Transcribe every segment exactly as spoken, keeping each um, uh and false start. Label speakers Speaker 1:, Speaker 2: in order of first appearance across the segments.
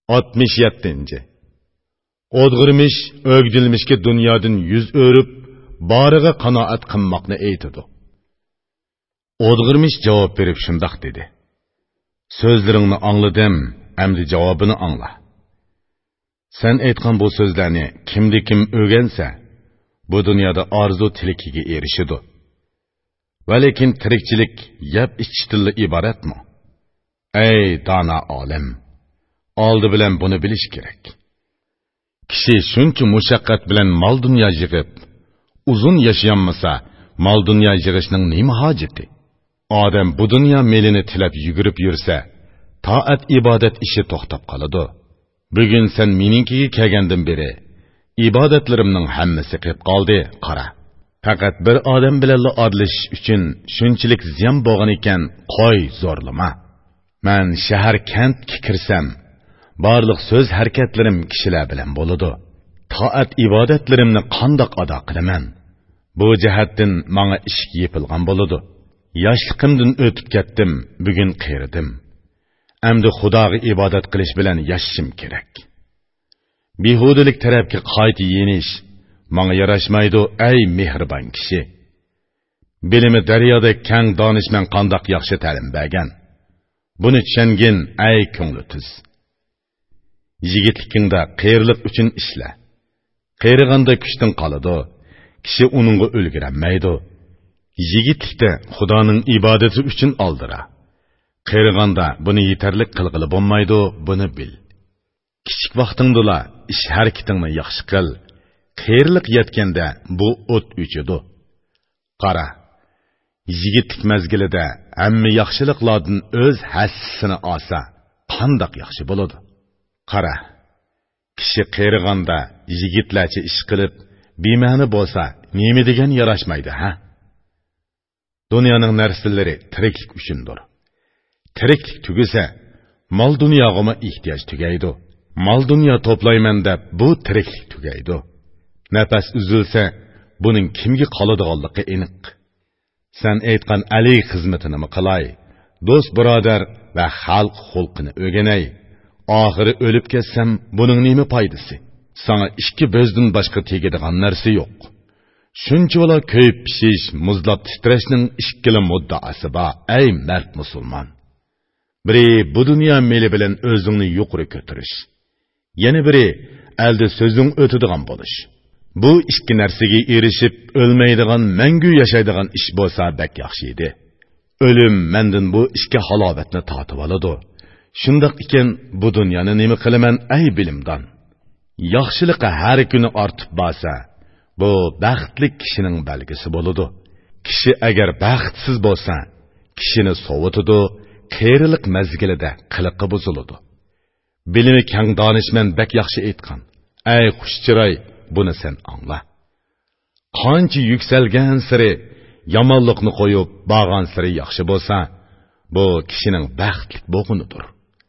Speaker 1: altmış yettinci. O'dg'irmish o'gdilmishga dunyodan yuz o'rib, bariga qanoat qilmoqni aytadi. O'dg'irmish javob berib shundoq dedi: So'zlaringni angladim, endi javobini angla. Sen aytgan bu so'zlarni kimdi kim o'rgansa, bu dunyoda orzu tilikiga erishidi. Va lekin tirikchilik yeb ichishdan iboratmi? Ey dono olim, oldi bilan buni bilish kerak. Kishi shuncha mushaqqat bilan mol dunyo yig'ib, uzun yashayanmasa, mol dunyo yig'ishning nima hojati? Odam bu dunyo melini tilab yugurib yursa, toat ibodat ishi to'xtab qoladi. Bugun sen meninkiga kelgandan beri ibodatlarimning hammasi qilib qoldi, qara. Faqat bir odam bilan odlish uchun shunchalik ziyon bo'lgan ekan, qo'y zo'rlama. Men shahar kentga kirsam, barliq so'z harakatlarim kishilar bilan bo'ladi. Toat ibodatlarimni qandoq ado qilaman? Bu jihatdan menga ish yepilgan bo'ladi. Yoshligimdan o'tib ketdim, bugun qiyradim. Endi Xudoga ibodat qilish bilan yashashim kerak. Behudilik tarafga qayta yenish menga yarashmaydi, ey mehribon kishi. Bilimi daryoda kang donishman qandoq yaxshi ta'lim bergan. Buni tushungin, ey ko'ngli tuz. Yigitlikingda qiyirlik uchun ishla. Qiyirganda kuchdan qoladi, kishi uningga o'lgiranmaydi. Yigitlikda Xudoning ibodati uchun oldira. Qiyirganda buni yetarlik qilg'ili bo'lmaydi, buni bil. Kichik vaqtingda ish harakatingni yaxshi qil. Qiyirlik yetganda bu o't o'chidi. Qara, yigitlik mezgilida hamma yaxshiliklardan o'z hassisini olsa, qandoq yaxshi bo'ladi? Qara, kishi qiyirganda yigitlarcha ish qilib, bema'ni bo'lsa, nima degan yarashmaydi, ha? Dunyoning narsalari tiriklik uchundir. Tiriklik tugasa, mol dunyoga ehtiyoj tugaydi. Mol dunyo to'playman deb bu tiriklik tugaydi. Nafas uzilsa, buning kimga qoladiganligi aniq. Sen aytgan ali xizmatini qilay, do'st birodar va xalq xulqini o'rganay. Oxiri o'lib ketsam, buning nima foydasi? Sana ikki bo'zdan boshqa tegadigan narsa yo'q. Shunchalar ko'yib pishish, muzlab titrashning ikkili muddaasi bor, ey mard musulmon. Biri bu dunyo meli bilan o'zingni yuqori ko'tarish. Yana biri elde so'zing o'tadigan bo'lish. Bu ikki narsaga erishib o'lmaydigan, mangu yashaydigan ish bo'lsa bak yaxshi edi. O'lim mendan bu ikki halovatni tatib oladi. Shundoq ekan, bu dunyoni nima qilaman, ey bilimdon? Yaxshiliqqa har kuni ortib borsa, bu baxtli kishining belgisi bo'ladi. Kishi agar baxtsiz bo'lsa, kishini sovutadi, qiyirlik mezgilida qiliqi buziladi. Bilimi kang donishmand bak yaxshi aytgan. Ey xushchiroy, buni sen angla. Qancha yuksalgan siri yomonlikni qo'yib, borgan siri yaxshi bo'lsa, bu kishining baxtli bo'lganidir.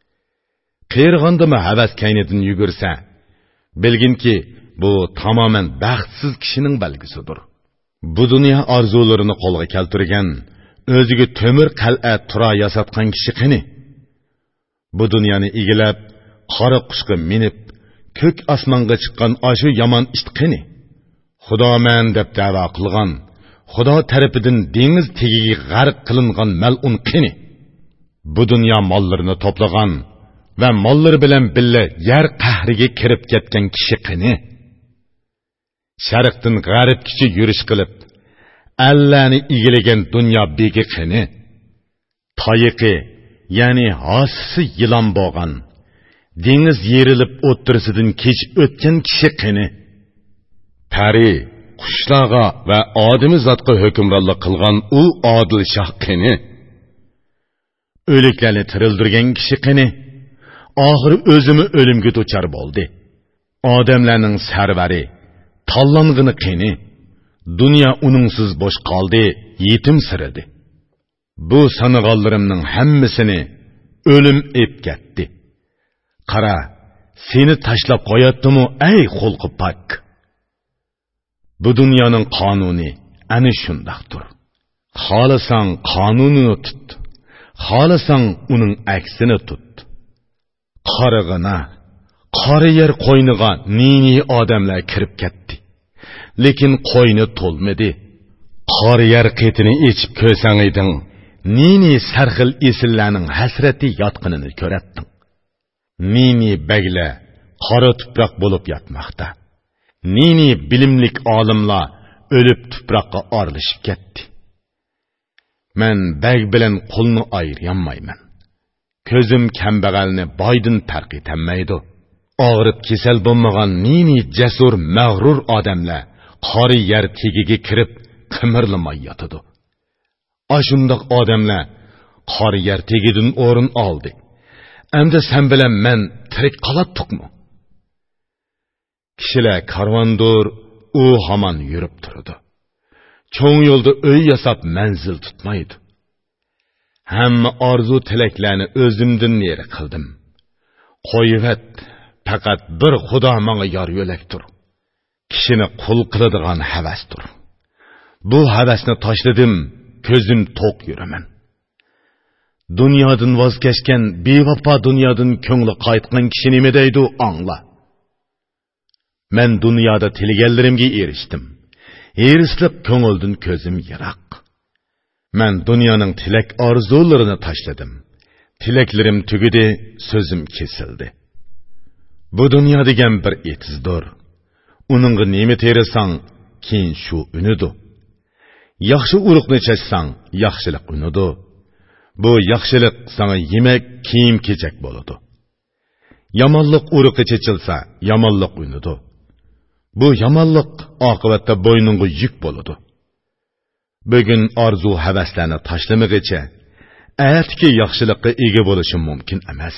Speaker 1: Qiyirg'andimi havas kaynidan yugursa, bilginki, bu tamoman baxtsiz kishining belgisidir. Bu dunyo orzularini qo'lga keltirgan, o'ziga temir qal'a tura yasatgan kishi qani? Bu dunyoni egilab, qora qushga minib, ko'k osmonga chiqqan ashu yomon ish qani? Xudoman deb da'vo qilgan, Xudo tarafidan dengiz tagiga g'arq qilingan mal'un qani? Bu dunyo mollarini to'plagan va mollar bilan birga yer qahriga kirib ketgan kishi qani? Sharqdan g'arbgacha yurish qilib, Allahni egilagan dunyo begi qani? Tayiqi, ya'ni hosisi yilon bo'lgan, dengiz yerilib o'ttirisidan kechib o'tgan kishi qani? Pari, qushlarga va odami zotga hukmronlik qilgan u odil shoh qani? O'liklarni tirildirgan kishi qani? Oxiri o'zimi o'limga duchor bo'ldi. Odamlarning sarvari, tanlang'ini qani? Dunyo uningsiz bo'sh qoldi, yetim siridi. Bu sanag'onlarimning hammasini o'lim ep ketdi. Qara, seni tashlab qo'yatdimi, ey xulqi pak? Bu dunyoning qonuni ana shundaqdir. Xohlasang qonunini tut, xohlasang uning aksini tut. Qarig'ina, qora yer qo'yniga nini odamlar kirib ketdi. Lekin qo'yni to'lmadi. Qora yer qetini echib ko'rsang eding, nini sarxil esillarning hasrati yotqinini ko'ratding. Nini bagla qora tuproq bo'lib yotmoqda. Nini bilimlik olimlar o'lib tuproqqa orilishib ketdi. Men bag bilan qulni ayirmayman. Ko'zim kambag'alni boydan farq etmaydi. Og'rib kesal bo'lmagan nini jasur mag'rur odamlar qori yer tegiga kirib qimirlamay yotadi. Ashundoq odamlar qori yer tegidan o'rin oldi. Endi sen bilan men tirik qolatdikmi? Kishilar karvondur, u hamon yurib turadi. Cho'ng yo'lda uy yasab manzil tutmaydi. Hamma orzu tilaklarni o'zimdan neri qildim. Qo'yivat, faqat bir Xudo menga yor yo'lakdir. Kishini qul qiladigan havasdir. Bu havasni tashladim, ko'zim to'q yuraman. Dunyodan voz kechgan, bevafo dunyodan ko'ngli qaytgan kishi nima deydi, angla. Men dunyoda tilganlarimga erishdim. Erisliq ko'ngildan ko'zim yiroq. Men dunyoning tilak orzularini tashladim. Tilaklarim tugidi, so'zim kesildi. Bu dunyo degan bir etizdir. Uningga nima terisang, keyin shu unidu. Yaxshi urug'ni chashsang, yaxshilik unidu. Bu yaxshilik sana yemek, kiyim-kechak bo'ladi. Yomonlik urug'i chechilsa, yomonlik unidu. Bu yomonlik oqibatda bo'yningga yuk bo'ladi. Bugun orzu havaslarni tashlamagicha, ertaki yaxshilikqa ega bo'lishim mumkin emas.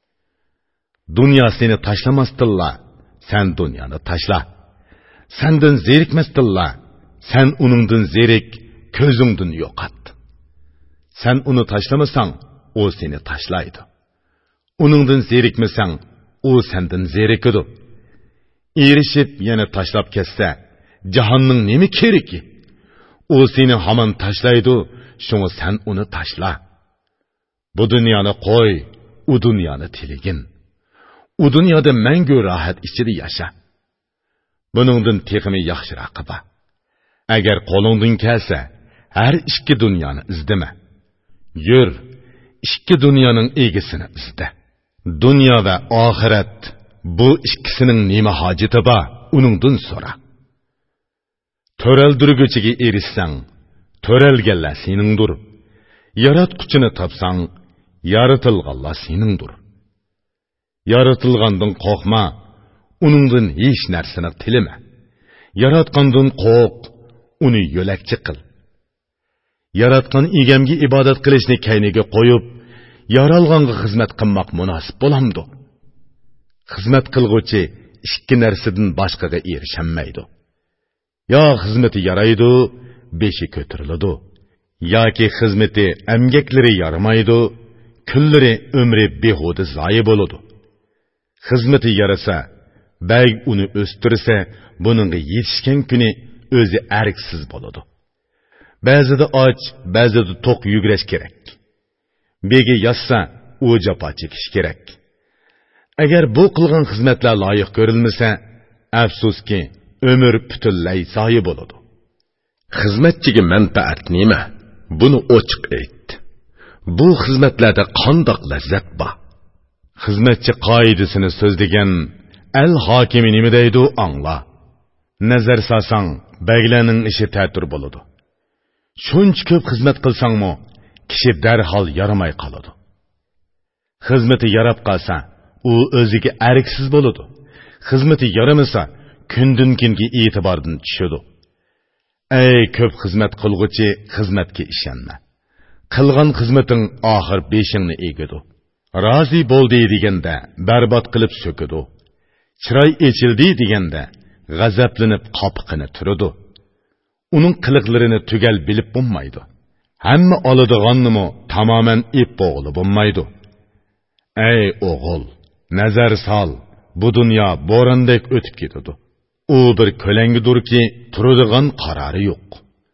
Speaker 1: Dunyo seni tashlamasdilla, sen dunyoni tashla. Sendan zerikmasdilla, sen uningdan zerik, ko'zingdan yo'qot. Sen uni tashlamasang, o seni tashlaydi. Uningdan zerikmasang, o sendan zerikidi. Erishib yana tashlab ketsa, jahonning nima keragi? O seni hamon tashlaydi, shunga sen uni tashla. Bu dunyoni qo'y, u dunyoni tiligin. U dunyoda mangu rohat ichida yasha. Buningdan texmi yaxshiroq qilba. Agar qo'lingdan kelsa, har ikki dunyoni izdima. Yur, ikki dunyoning egisini izda. Dunyo va oxirat, bu ikkisining nima hojati bor, uningdan so'ra. To'raldirguchiga erishsang, to'ralganlar seningdir. Yaratquchini topsang, yaratilganlar seningdir. Yaratilgandan qo'rqma, uningdan hech narsani tilama. Yaratgandan qo'rq, uni yo'lakchi qil. Yaratgan egamga ibodat qilishni kayniga qo'yib, yaralganga xizmat qilmoq munosib bo'lamdi. Xizmat qilguvchi ikki narsadan boshqaga erishamaydi. Yo xizmati yaraydi, beshi ko'tariladi. Yoki xizmati amgaklari yaramaydi, kunlari umri behuda zoyi bo'ladi. Xizmati yarasa, bag uni o'stirsa, buningga yetishgan kuni o'zi ariksiz bo'ladi. Ba'zida och, ba'zida to'q yugurish kerak. Begi yassa, u jafo chekish kerak. Agar bu qilgan xizmatlar loyiq ko'rilmasa, afsuski, umr butunlay zoyi bo'ladi. Xizmatchiga manfaat nima? Buni ochiq ayt. Bu xizmatlarda qandoq lazzat bor? Xizmatchi qoidasini so'zlagan al hokimi nima deydi, angla. Nazar solsang, baglarning ishi ta'tir bo'ladi. Shuncha ko'p xizmat qilsangmi, kishi darhol yaramay qoladi. Xizmati yarab qolsa, u o'ziga ariksiz bo'ladi. Xizmati yaramasa, kundan kunga e'tibordan tushadi. Ey ko'p xizmat qilguvchi, xizmatga ishonma. Qilgan xizmating oxir beshingni egadi. Rozi bo'ldi deganda barbod qilib so'kadi. Chiroy echildi deganda g'azablanib qopiqini turadi. Uning qiliqlarini tugal bilib bo'lmaydi. Hamma oladiganni tamoman ep bo'g'ili bo'lmaydi. Ey o'g'il, nazar sol, bu dunyo bo'rondek o'tib ketadi. U bir ko'langidirki, turadigan qarori yo'q.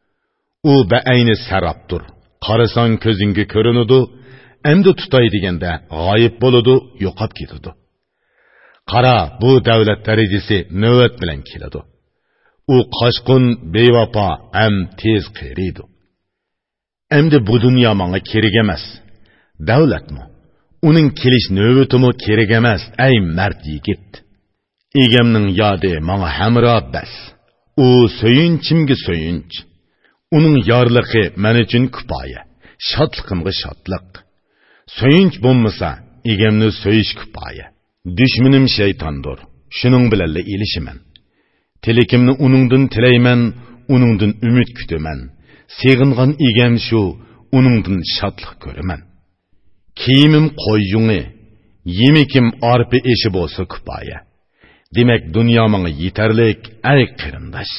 Speaker 1: U ba'ayni sarobdir. Qarasang ko'zingga ko'rinadi, endi tutay deganda g'oyib bo'ladi, yo'qab ketadi. Qara, bu davlat darajasi navbat bilan keladi. U qochqin, bevafo, ham tez qeriydi. Endi bu dunyo menga kerak emas. Davlatmi? Uning kelish navbatimi kerak emas, ey mard yigit. Egamning yodi menga hamroh bas. U so'yinchimga so'yinch. Uning yorligi men uchun kifoya. Shodligimga shodlik. So'yinch bo'lmasa, egamni so'yish kifoya. Düşmenim şeytandır. Şunun bilalle ilişimen. Tilekimni uningdan tilayman, uningdan ümit kütömen. Seğingan egam şu, uningdan şadlık görümen. Kiyimim qo'y yungi, yemekim arpa eşi bolsa kifoya. Demek dünya manga yeterlik, ey qarindosh.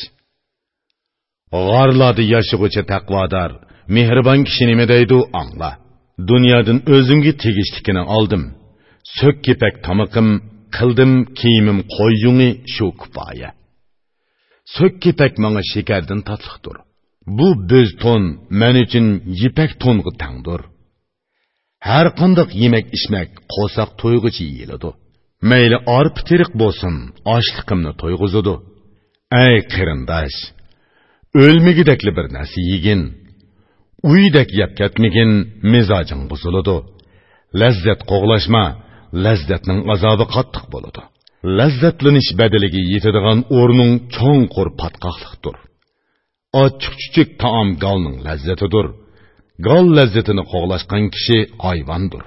Speaker 1: G'arlarda yashag'uchi taqvodor, mehribon kishi nima deydi angla. Dunyodan o'zimga tegishlikini oldim. Sök kepek tamıqım, qildim kiyimim qo'y yungi shu kifoya. Sök kepek manga shekardan tatliqdir. Bu bo'z ton men uchun yipak tonga tangdir. Har qanday yemek içmek qo'saq to'yg'ichi yeyiladi. Mayli arp teriq bo'lsin, ochliqimni to'yg'izadi. Ey qarindosh, o'lmigidekli bir narsa yegin. Uydek yeb ketmagin, mizojing buziladi. Lazzat qo'g'lashma, lazzatning azobi qattiq bo'ladi. Lazzatlanish badaliga yetadigan o'rning cho'nqur patqoqliqdir. Ochiq-chuchuk taom galning lazzatidir. Gal lazzatini qo'g'lashgan kishi hayvondir.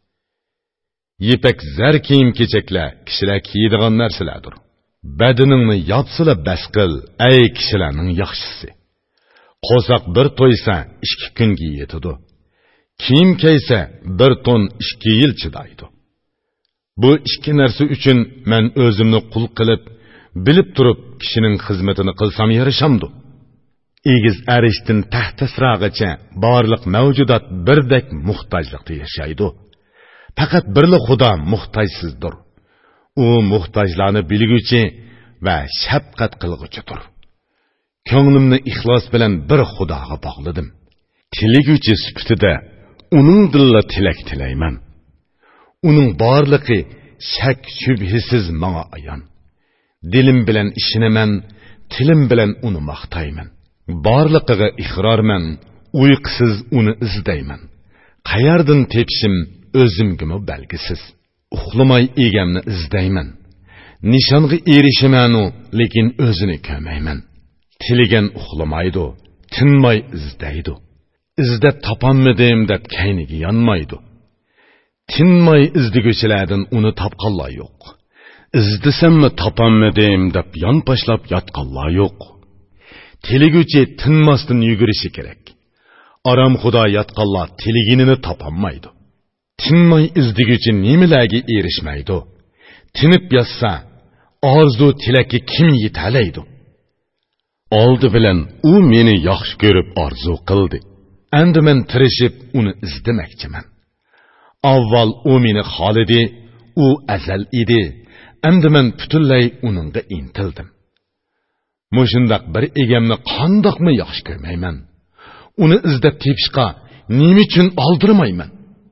Speaker 1: Yipak zar kiyim kechaklar kishilar kiyadigan narsalardir. Badaningni yopsila bas qil, ey kishilarning yaxshisi. Qo'saq bir to'ysa ikki kunga yetadi. Kiyim kiysa bir ton ikki yil chidaydi. Bu ikki narsa uchun men o'zimni qul qilib, bilib turib kishining xizmatini qilsam yarishamdi. Egiz arishdan tahtasrog'icha barliq mavjudot birdek muhtojlikda yashaydi. Faqat birli Xudo muhtojsizdir. U muhtojlarni bilguchi va shafqat qilguchidir. Ko'nglimni ixlos bilan bir Xudoga bog'ladim. Tiliguchi sifatida uning dilla tilak tilayman. Uning barligi shak shubhisiz menga ayon. Dilim bilan ishinaman, tilim bilan uni maqtayman. Barligiga iqrorman, uyqusiz uni izlayman. Qayerdan tepishim o'zimgimi belgisiz. Uxlamay egamni izlayman. Nishonga erishiman, lekin o'zini ko'mayman. Tiligan uxlamaydi, tinmay izlaydi. Izdab topolmadim deb kayniga yonmaydi. Tinmay izdiguvchilardan uni topqanlar yo'q. Izdisammi topolmadim deb yonpashlab yotqanlar yo'q. Tiliguvchi tinmasdan yugurishi kerak. Aram Xudo yotqanlar tiliginini topolmaydi. Tinmay izdiguvchi nimalarga erishmaydi? Tinib yotsa, orzu tilakka kim yetalaydi? Oldi bilan u meni yaxshi ko'rib orzu qildi. Endi men tirishib uni izdemoqchiman. Avval u meni xolidi, u azal edi. Endi men butunlay uningga intildim. Mushundaq bir egamni qandoqmi yaxshi ko'rmayman. Uni izdab tepishqa nima uchun oldirmayman?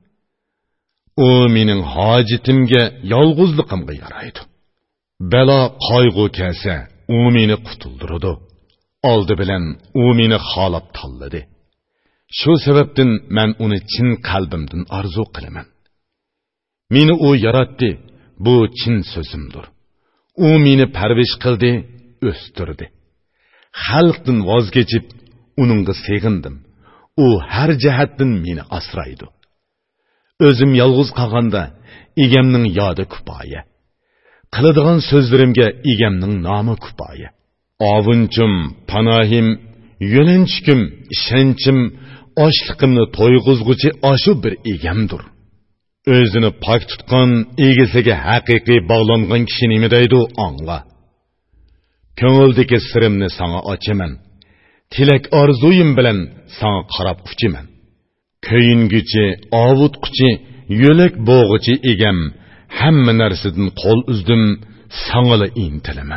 Speaker 1: U mening hojitimga, yolg'izligimga yaraydi. Balo qayg'u kelsa, u meni qutuldiradi. Oldi bilan u meni xolab tanladi. Shu sababdan men uni chin qalbimdan orzu qilaman. Meni u yaratdi, bu chin so'zimdir. U meni parvish qildi, o'stirdi. Xalqdan voz kechib, uningga seg'indim. U har jihatdan meni asraydi. O'zim yolg'iz qolganda egamning yodi kifoya. Qiladigan so'zlarimga egamning nomi kifoya. Ovunchim, panohim, yo'linchikim, ishonchim, ochliqimni to'yg'izguchi ashu bir egamdir. O'zini pok tutgan, egasiga haqiqiy bog'langan kishi nima deydi angla. Ko'ngildagi sirimni sana ochaman. Tilak orzuyim bilan sana qarab uchaman. Ko'yinguchi, ovutquchi, yo'lak bo'g'ichi egam, hamma narsadan qo'l uzdim, sangala intilaman.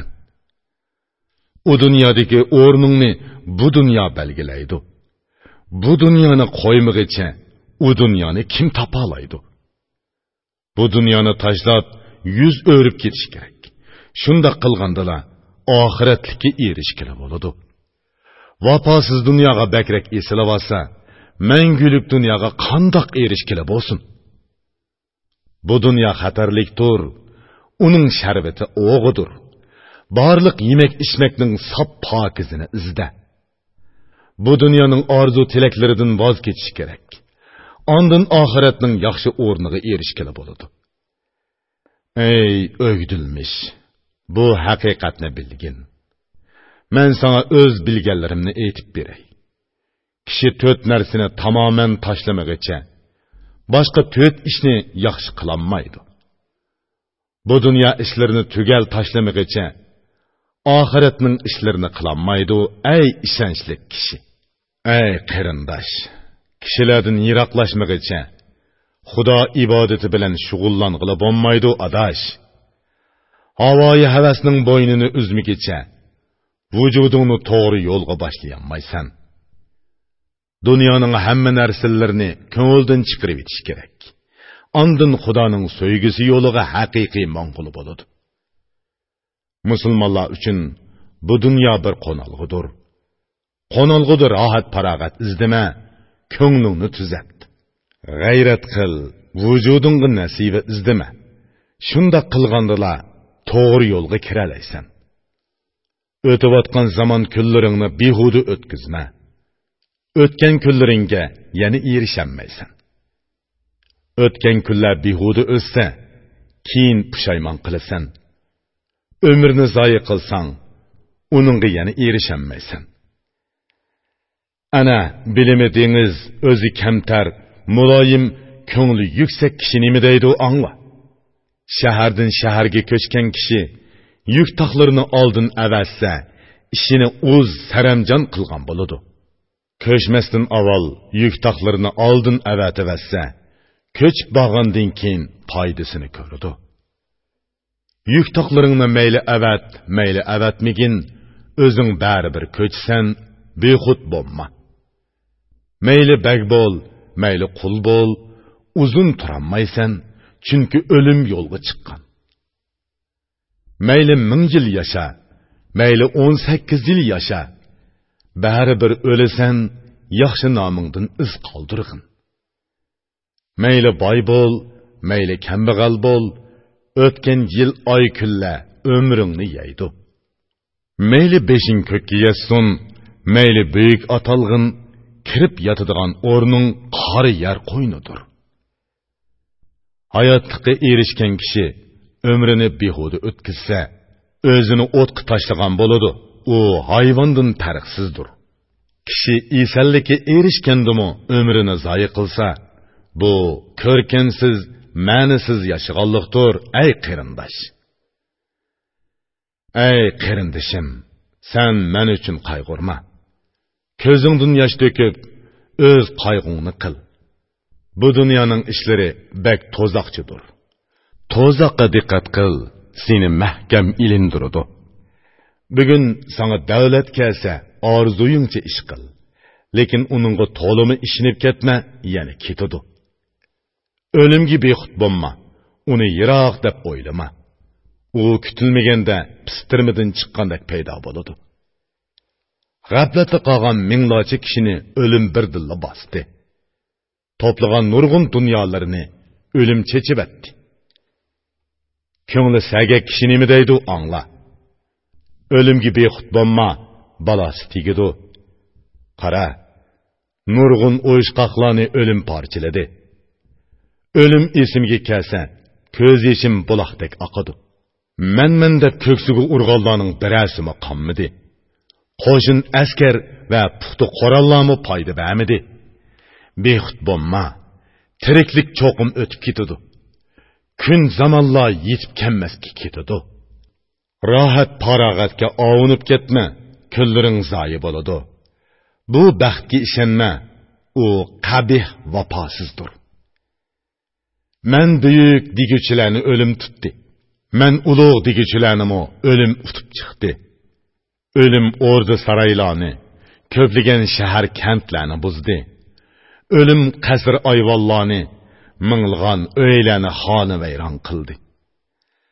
Speaker 1: U dunyodagi o'rningni bu dunyo belgilaydi. Bu dunyoni qo'ymag'icha u dunyoni kim topalaydi? Bu dunyoni tashlab yüz örüp ketiş kerak. Shunda qilgandala oxiratlikka erishgili bo'ladi. Vafosiz dunyoga bakrak esilib olsa, mangulik dunyoga qandoq erishgili bo'lsin? Bu dunyo xatarlikdir. Uning sharbati o'g'idir. Barliq yemek içmekning sap pokizini izda. Bu dunyoning orzu tilaklaridan voz kechish kerak. Ondan oxiratning yaxshi o'rniga erishgili bo'ladi. Ey o'gdilmish, bu haqiqatni bilgin. Men sana öz bilganlarimni aytib beray. Kishi to'rt narsani tamoman tashlamaguncha boshqa to'rt ishni yaxshi qilolmaydi. Bu dunyo ishlarini tugal tashlamaguncha oxiratning ishlarini qilolmaydi. Ey ishonchli kishi, ey qarindosh, kishilardan yiroqlashmaguncha Xudo ibodati bilan shug'ullang'ili bo'lmaydi adash. Havoyi havasning bo'ynini uzmigicha vujudingni to'g'ri yo'lga boshlamaysan. Dunyoning hamma narsalarini ko'ngildan chiqarib etish kerak. Ondan Xudoning so'ygisi yo'liga haqiqiy mong'ul bo'ladi. Musulmonlar uchun bu dunyo bir qo'nalg'idir. Qo'nalg'idir, rohat farog'at izdama, ko'nglingni tuzat. G'ayrat qil, vujudingga nasiba izdama. Shunda qilgandala to'g'ri yo'lga kiralaysan. O'tayotgan zaman kunlaringni behuda o'tkazma. O'tgan kunlaringga yana erishamaysan. O'tgan kunlar behuda o'tsa, keyin pushaymon qilasan. Ömrni zoyi qilsang, uningga yana erishamaysan. Ana bilimi dengiz, o'zi kamtar, muloyim, ko'ngli yuksak kishi nima deydi angla. Shahardan shaharga ko'chgan kishi yuk taqlarini oldin avassa, ishini o'z saramjon qilgan bo'ladi. Ko'chmasdan avval yuk taqlarini oldin avatavassa, ko'chib borgandan keyin foydasini ko'radi. Yuk taqlaringni mayli avat, mayli avatmigin, o'zing baribir ko'chsan, bexud bo'lma. Mayli bag bo'l, mayli qul bo'l, uzun turolmaysan, chunki o'lim yo'lga chiqqan. Mayli ming yil yasha, mayli o'n sakkiz yil yasha, baribir o'lasan, yaxshi nomingdan iz qoldirg'in. Mayli boy bo'l, mayli kambag'al bo'l, o'tgan yil oy kunlar umringni yeydi. Mayli beshing ko'kka yetsin, mayli buyuk atalg'in, kirib yotadigan o'rning qori yer qo'ynidir. Hayotga erishgan kishi ömrünü behuda o'tkazsa, o'zini o'tqa tashlagan bo'ladi. U hayvondan farqsizdir. Kishi esallikka erishgandimi ömrini zoyi qilsa, bu ko'rkamsiz, ma'nisiz yashaganlikdir, ey qarindosh. Ey qarindishim, sen men uchun qayg'urma. Ko'zingdan yosh to'kib, o'z qayg'ungni qil. Bu dunyoning ishlari bak to'zoqchidir. To'zoqqa diqqat qil, seni mahkam ilindiradi. Bugun sana davlat kelsa, orzuyingcha ish qil. Lekin uningga to'limi ishinib ketma, yana ketadi. O'limga bexud bo'lma, uni yiroq deb o'ylama. U kutilmaganda pistirmidan chiqqandek paydo bo'ladi. G'aflatda qolgan minglarcha kishini o'lim birdilla bosdi. To'plagan nurg'un dunyolarni o'lim chechib etdi. Ko'ngli sagak kishi nima deydi angla. O'limga bexud bo'lma, balasi tegidi. Qara, nurg'un o'yishqoqlarni o'lim parchaladi. O'lim esimga kelsa, ko'z yeshim buloqdek oqadi. Men-men deb ko'ksiga urg'onlarning birasimi qonmidi. Qo'shin askar va puxta qurollarmi foyda bermidi. Bexud bo'lma, tiriklik cho'qim o'tib ketadi. Kun zamonlar yetib kelmasga ketadi. Rohat farog'atga ovunib ketma, kunlaring zoyi bo'ladi. Bu baxtga ishonma, u qabih vafosizdir. Men buyuk deguchilarni o'lim tutdi. Men ulug' deguchilarni o'lim utib chiqdi. O'lim o'rda saroylarni, ko'pligan shahar kentlarni buzdi. O'lim qasr ayvonlarni, ming'ilgan o'ylarni xona vayron qildi.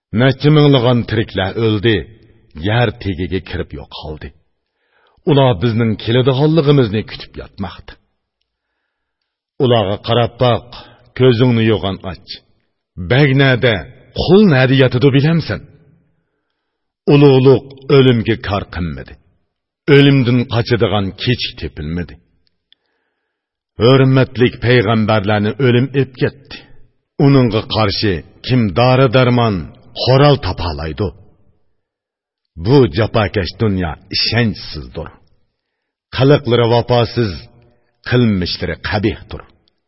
Speaker 1: Neçe minglığan tirikler öldü, yer tegege kirip yok kaldı. Ular bizning keladiganligimizni kutib yotmoqda. Ularga qarab baq, ko'zingni yo'g'on och. Bagnada, qul nada yotidi bilamsan? Ulug'luq o'limga kor qilmadi. O'limdan qochadigan kechik tepilmadi. Hurmatlik payg'ambarlarni o'lim ep ketdi. Uningga qarshi kim dori darmon, qoral topalaydi? Bu jafokash dunyo ishonchsizdir. Qiliqlari vafosiz, qilmishlari qabihdir.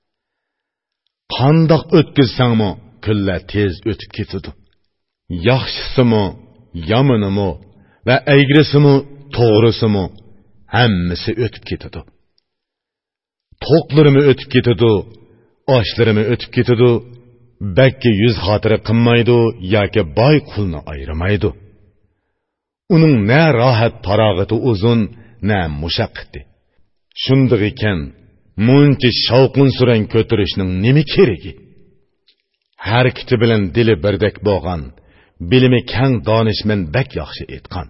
Speaker 1: Qandoq o'tkizsangmi, kunlar tez o'tib ketadi. Yaxshisimi, yomonimi va egrisimi, to'g'risimi hammasi o'tib ketadi. To'qlarimi o'tib ketadi, oshlarimi o'tib ketadi. Bakki yuz xotira qilmaydi yoki boy qulni ayirmaydi. Uning na rohat farog'ati uzun, na mushaqqati. Shunday ekan, muncha shavqin surang ko'tarishning nima keragi? Harakati bilan dili birdek bo'lgan, bilimi kang donishmand bak yaxshi aytgan.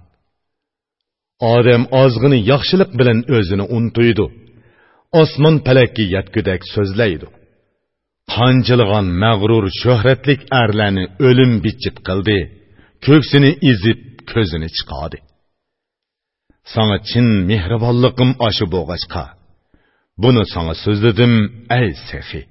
Speaker 1: Odam ozg'ini yaxshilik bilan o'zini untuydi. Osmon palakka yetgudak so'zlaydi. Qanchilg'an mag'rur shuhratlik arlarni o'lim bichib qildi, ko'ksini izib ko'zini chiqadi. Sana chin mehribonligim oshi bo'g'achqa. Buni sana so'zladim, ey sehi.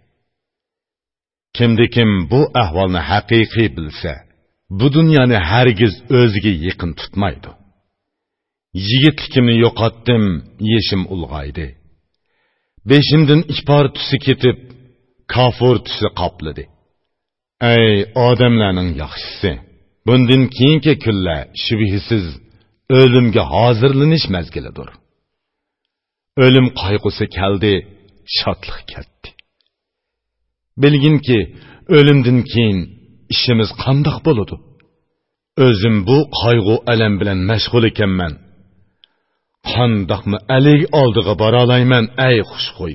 Speaker 1: Kimdi-kim bu ahvolni haqiqiy bilsa, bu dunyoni hargiz o'ziga yaqin tutmaydi. Yigitlikimni yo'qotdim, yeshim ulg'aydi. Beshimdan ikpor tusi ketib, kafur tusi qopladi. Ey odamlarning yaxshisi, bundan keyingi kunlar shubhisiz o'limga hozirlanish mazgilidir. O'lim qayg'usi keldi, shodlik ketdi. Bilginki, o'limdan keyin ishimiz qandoq bo'ladi? O'zim bu qayg'u alam bilan mashg'ul ekanman. Qandoqmi alik oldiga bora olayman, ey xushxo'y.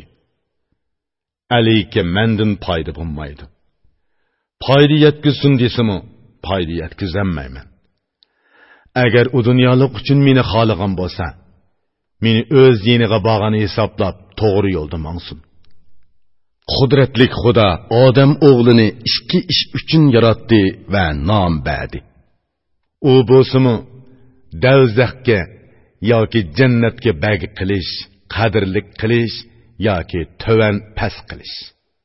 Speaker 1: Alikka mendan foyda bo'lmaydi. Foyda yetkizsin desimi, foyda yetkazolmayman. Agar u dunyolik uchun meni xoligan bo'lsa, meni o'z yeniga borgani hisoblab to'g'ri yo'lda mangsin. Qudratlik Xudo odam o'g'lini ikki ish uchun yaratdi va nom berdi. U bo'lsimi davzaxga yoki jannatga bag qilish, qadrlik qilish yoki tovan pas qilish.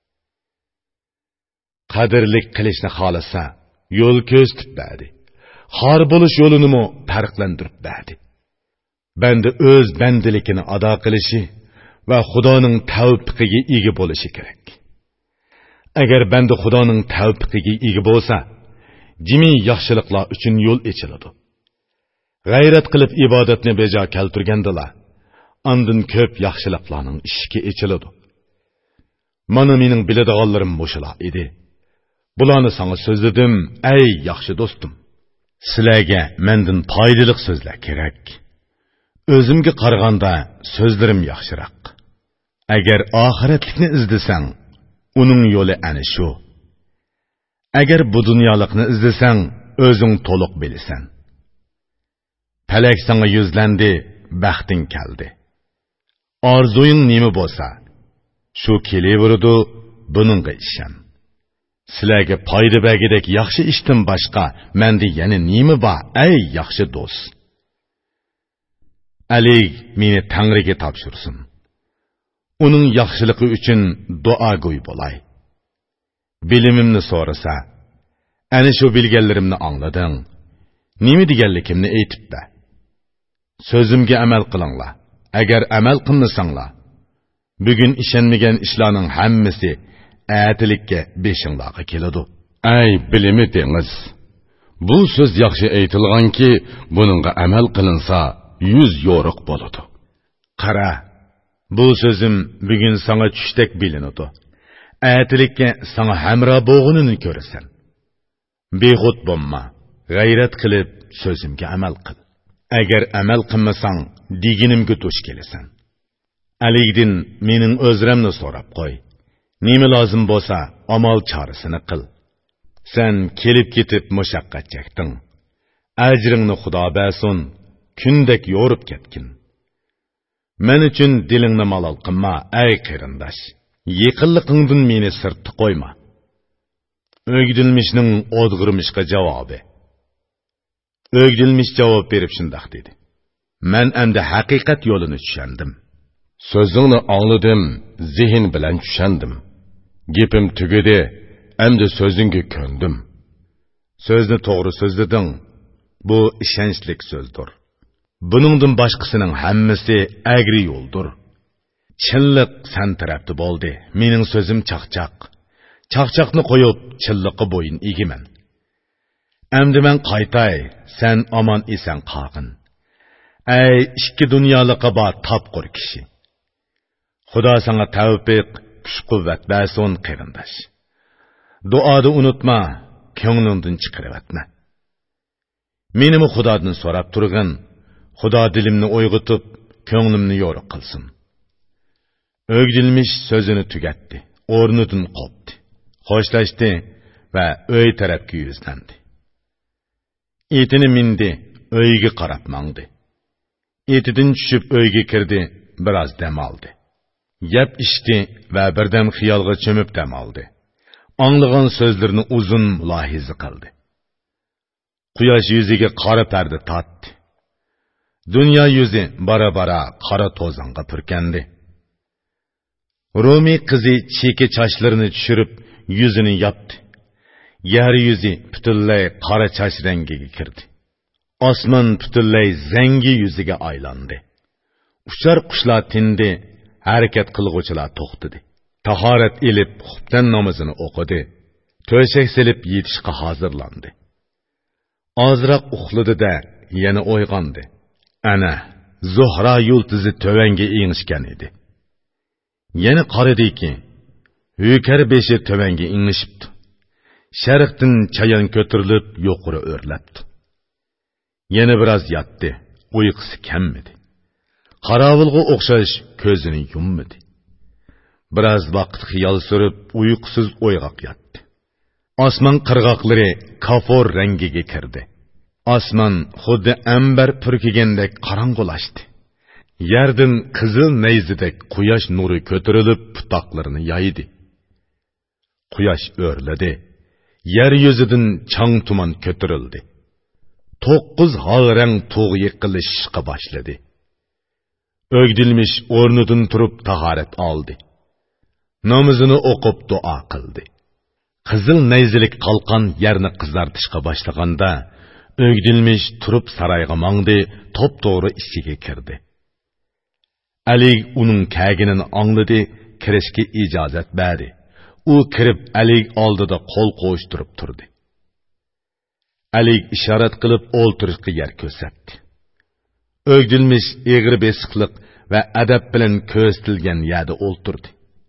Speaker 1: Qadrlik qilishni xolasa, yo'l ko'rsatib berdi. Xor bo'lish yo'lini mo farqlantirib berdi. Banda o'z bandiligini ado qilishi va Xudoning tavfiqiga ega bo'lishi kerak. Agar banda Xudoning tavfiqiga ega bo'lsa, jimi yaxshiliklar uchun yo'l ochiladi. G'ayrat qilib ibodatni bejo keltirgandilar, andin ko'p yaxshiliklarning eshigi ochiladi. Mana mening biladiganlarim mushular edi. Bularni sana so'zladim, ey yaxshi do'stim. Sizlarga mendan foydali so'zlar kerak. O'zimga qaraganda so'zlarim yaxshiroq. Agar oxiratlikni izlasang, uning yo'li ana shu. Agar bu dunyolikni izlasang, o'zing to'liq bilasan. Falak sana yuzlandi, baxting keldi. Orzuying nima bo'lsa, shu kelaveradi, buningga ishon. Sizlarga foyda bergidek yaxshi ishdan boshqa menda yana nima bor, ey yaxshi do'st? Ali meni Tangriga topshirsin. Uning yaxshiligi uchun duo go'y bo'lay. Bilimimni so'rasa, ana shu bilganlarimni anglading. Nima deganligimni aytib ber. So'zimga amal qilinglar. Agar amal qilmasanglar, bugun ishonmagan ishlarning hammasi atilikka beshinglarga keladi. Ay bilimi dengiz. Bu so'z yaxshi aytilganki, buningga amal qilinsa, yuz yo'riq bo'ladi. Qara, bu so'zim bugun sana tushdak bilinadi. Atilikka sana hamro bo'g'inini ko'rasan. Bexud bo'lma, g'ayrat qilib so'zimga amal qil. Agar amal qilmasang, deginimga to'sh kelasan. Aligdin mening o'zrimni so'rab qo'y. Nima lozim bo'lsa, amal chorasini qil. Sen kelip ketip mushaqqat chekding. Ajringni Xudo bersin, kundek yo'rib ketkin. Men uchun dilingni malol qilma, ey qarindosh. Yaqinligingdan meni sirtda qo'yma. O'gdilmishning o'dg'irmishga javobi. O'gdilmish javob berib shundoq dedi. Men endi haqiqat yo'lini tushundim. So'zingni angladim, zihn bilan tushundim. Gapim tugadi, endi so'zingga ko'ndim. So'zni to'g'ri so'zlading. Bu ishonchlik so'zdir. Buningdan boshqasining hammasi agri yo'ldir. Chinliq sen tarafda bo'ldi. Mening so'zim chaqchaq. Chaqchaqni qo'yib, chinliqqa bo'yin egiman. Endi men qaytay, sen omon esan qolgin. Ey ikki dunyoliqqa bor topqir kishi. Xudo sana tavfiq, kuch-quvvat bersin qarindosh. Duoda unutma, ko'nglingdan chiqarib atma. Menimi Xudodan so'rab turgin, Xudo dilimni o'yg'itib, ko'nglimni yo'riq qilsin. O'gdilmish so'zini tugatdi, o'rnidan qopdi, xo'shlashdi va uy tarafga yuzlandi. Etini mindi, uyga qarab mangdi. Etidan tushib uyga kirdi, biroz dam oldi. Yap ichdi va birdan xiyolga cho'mib dam oldi. Anglagan so'zlarini uzun mulohiza qildi. Quyosh yuziga qora parda tortdi. Dunyo yuzi bara-bara qora to'zonga purkandi. Rumi qizi cheki chochlarini tushirib, yuzini yopdi. Yer yuzi butunlay qora choch rangiga kirdi. Osmon butunlay zangi yuziga aylandi. Uchar qushlar tindi, harakat qilg'uvchilar to'xtadi. Tahorat elib, xubtan namozini o'qidi. To'shak silib yetishga hozirlandi. Ozroq uxladi-da, yana uyg'ondi. Ana, Zuhra yulduzi tövenge ingishgan edi. Yana qaradiki, hükar beshi tövenge ingishibdi. Sharqdan chayon ko'tarilib, yuqori o'rlabdi. Yana biroz yotdi, uyqusi kammidi. Qarovulga o'xshash ko'zini yummadi. Biroz vaqt xiyol surib, uyqusiz o'yg'oq yotdi. Osmon qirg'oqlari kafor rangiga kirdi. Osmon xuddi ambar purkigandek qorong'ulashdi. Yerdan qizil nayzidek quyosh nuri ko'tarilib, putoqlarini yoydi. Quyosh o'rladi. Yer yuzidan chang tuman ko'tarildi. To'qqiz holrang tog' yiqilishga boshladi. O'gdilmish o'rnidan turib tahorat oldi. Namozini o'qib duo qildi. Qizil nayzilik qalqon yerni qizartishga boshlaganda, O'gdilmish turib saroyga mangdi, top-to'g'ri ichiga kirdi. Ali uning kaginini angladi, kirishga ijozat berdi. U kirib Ali oldida qo'l qo'yishtirib turdi. Ali ishorat qilib o'ltirishga yer ko'rsatdi. O'gdilmish egri besiqliq va adab bilan ko'rsatilgan yerda o'ltirdi.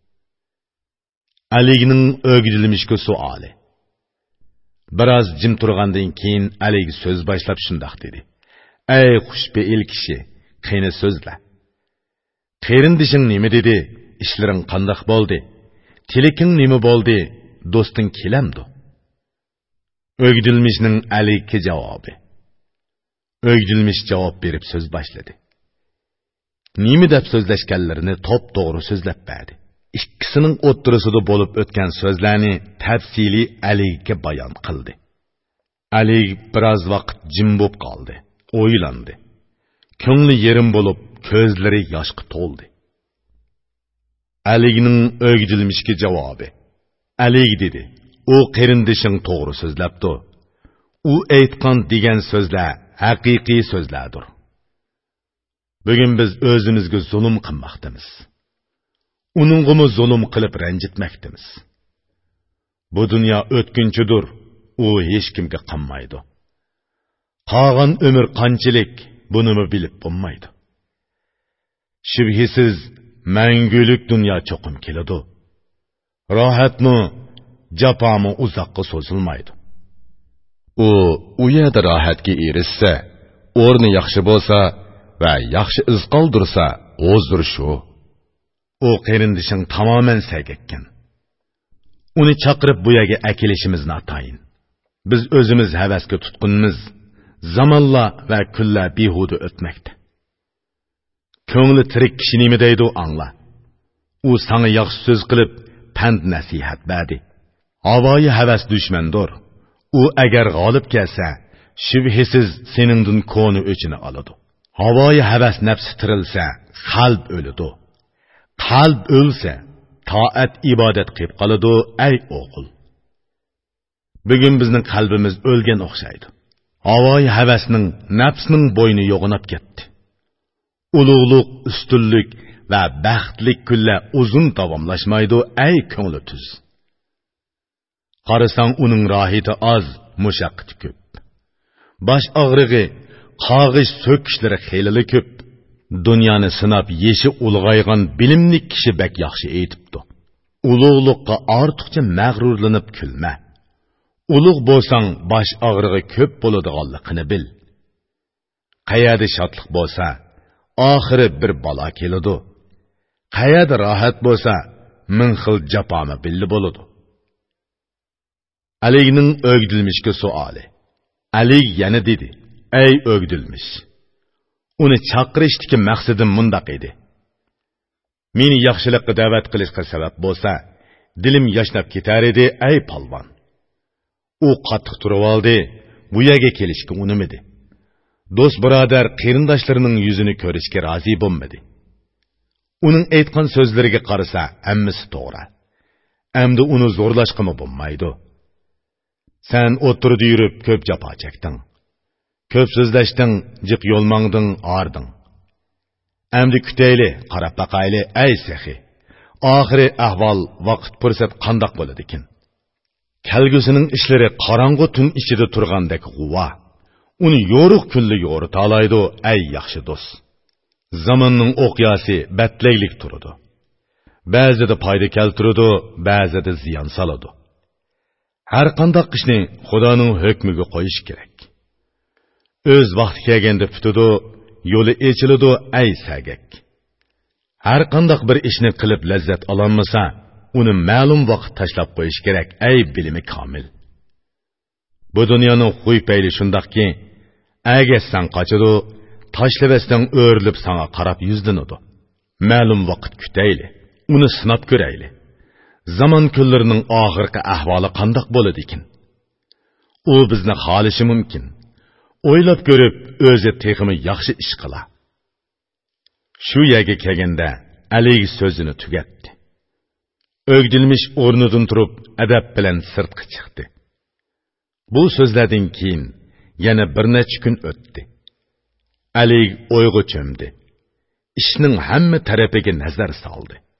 Speaker 1: Alining O'gdilmishga savoli. Biroz jim turgandan keyin Ali so'z boshlab shundoq dedi. Ey xushbe'il kishi, qani so'zla. Qarindishing nima dedi? Ishlaring qandoq bo'ldi? Tiliking nima bo'ldi? Do'sting kelamdi? O'gdilmishning Aliga javobi. O'gdilmish javob berib so'z boshladi. Nima deb so'zlashganlarini top-to'g'ri so'zlab berdi. Ikkisining o'ttirisida bo'lib o'tgan so'zlarni tafsili Aliga bayon qildi. Ali biroz vaqt jim bo'lib qoldi, o'ylandi. Ko'ngli yerim bo'lib, ko'zlari yoshga to'ldi. Alining O'gdilmishga javobi. Ali dedi: "U qarindishing to'g'ri so'zlabdi. U aytgan degan so'zlar haqiqiy so'zlardir. Bugun biz o'zimizga zulm qilmoqdamiz. Uningga zulm qilib ranjitmoqdamiz. Bu dunyo o'tkinchidir, u hech kimga qolmaydi. Qolgan umr qanchalik, buni bilib bo'lmaydi. Shubhisiz mangulik dunyo cho'qim keladi. Rohatmi, jafomi uzoqqa so'zilmaydi. U u yerda rohatga erishsa, o'rni yaxshi bo'lsa va yaxshi iz qoldirsa, o'zdir shu. U qarindishing tamoman sagakkan. uni chaqirib bu yerga akilishimizni atayin. Biz o'zimiz havasga tutqunmiz. Zamonlar va kunlar behuda o'tmoqda. Ko'ngli tirik kishi nima deydi angla. U sana yaxshi so'z qilib, pand nasihat berdi. Havoyi havas dushmandir. U agar g'olib kelsa, shubhasiz seningdan ko'ni o'chini oladi. Havoyi havas nafsi tirilsa, qalb o'ladi. Qalb o'lsa, toat ibodat qilib qoladi, ay o'g'il. Bugun bizning qalbimiz o'lgan o'xshaydi. Havoyi havasning nafsning bo'yni yo'g'inab ketdi. Ulug'liq, ustunlik va baxtlik kunlar uzun davomlashmaydi, ay ko'ngli tuz. Qarasang uning rohati oz, mushaqqati ko'p. Bosh og'rig'i, qog'ish so'kishlari xeyli ko'p. Dunyoni sinab yeshi ulg'aygan bilimli kishi bak yaxshi aytibdi. Ulug'liqqa ortiqcha mag'rurlanib kulma. Ulug' bo'lsang, bosh og'rig'i ko'p bo'ladiganligini bil. Qayerda shodlik bo'lsa, oxiri bir balo keladi. Qayerda rohat bo'lsa, ming xil jafomi billi bo'ladi. Alining o'gdilmishga savoli. Ali yana dedi: "Ey o'gdilmish, uni chaqirishdagi maqsadim mundaq edi. Meni yaxshilikqa da'vat qilishga sabab bo'lsa, dilim yashnab ketar edi, ey polvon." U qattiq turib oldi, bu yerga kelishga unimidi. Do'st birodar qarindoshlarining yuzini ko'rishga rozi bo'lmadi. Uning aytgan so'zlariga qarasa, hammasi to'g'ri. Endi uni zo'rlashqimi bo'lmaydi. Sen o'tirdi yurib ko'p jafo chekding. Ko'p so'zlashding, jiq yo'lmangding, arding. Endi kutayli, qarab baqayli, ey saxi. Oxiri ahvol, vaqt fursat qandoq bo'ladi ekan? Kelgusining ishlari qorong'u tun ichida turgandek g'uva. Uni yo'ruq kunli yo'rita olaydi, ey yaxshi do'st. Zamonning o'qiyasi batlaylik turadi. Ba'zida foyda keltiradi, ba'zida ziyon soladi. Har qanday ishni Xudoning hukmiga qo'yish kerak. O'z vaqti kelganda bitadi, yo'li ochiladi, ey sagak. Har qanday bir ishni qilib lazzat ololmasa, uni ma'lum vaqt tashlab qo'yish kerak, ey bilimi komil. Bu dunyoning xuy payli shundaqki, agar sen qochadi, tashlabasdan o'rilib sana qarab yuzdinadi. Ma'lum vaqt kutayli, uni sinab ko'rayli. Zaman kunlarining oxirgi ahvoli qandoq bo'ladi ekan? U bizni xolishi mumkin. O'ylab ko'rib, o'zi texmi yaxshi ish qila. Shu yerga kelganda Ali so'zini tugatdi. O'gdilmish o'rnidan turib, adab bilan sirtqa chiqdi. Bu so'zlardan keyin yana bir necha kun o'tdi. Ali o'yga cho'mdi. Ishning hamma tarafiga nazar soldi.